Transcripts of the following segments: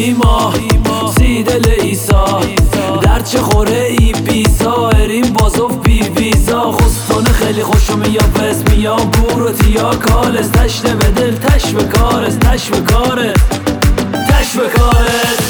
ایما سیدل ایسا در چه خوره ای پیسا اریم بازوف بی ویزا خستانه خیلی خوشم یا بس میا بوروت یا کالس تشنه به دل تش به کارس تش به کارس تش به کارس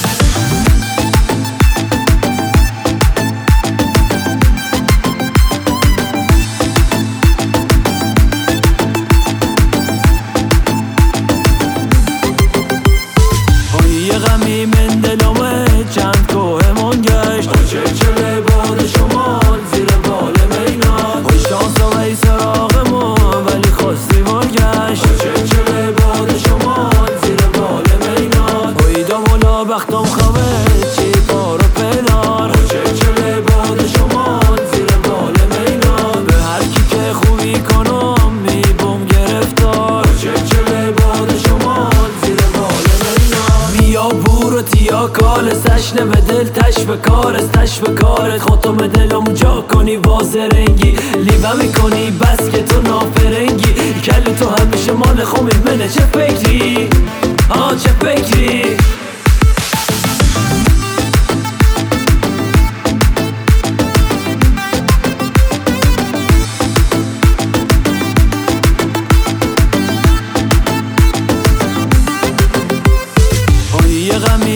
یه غمی من دلمه چند کوهمون گشت چه چله باد شمال زیر بال مینا خوش شانس و ای سراغمون ولی خواستی برگشت چه چله باد شمال زیر بال مینا اویدام ولا بختم خواه چی پارو پدار چه چله باد شمال زیر بال مینا به هر کی که خوبی کنم میبوم گرفتار چه چله باد شمال زیر بال مینا یا بورت یا کالس تشنه به دل تش به کارس تش به کارت خودم دلم جا کنی واسه رنگی لیبه میکنی بس که تو نافرنگی کل تو همیشه مال خومی منه چه فکری چه فکری یه غمی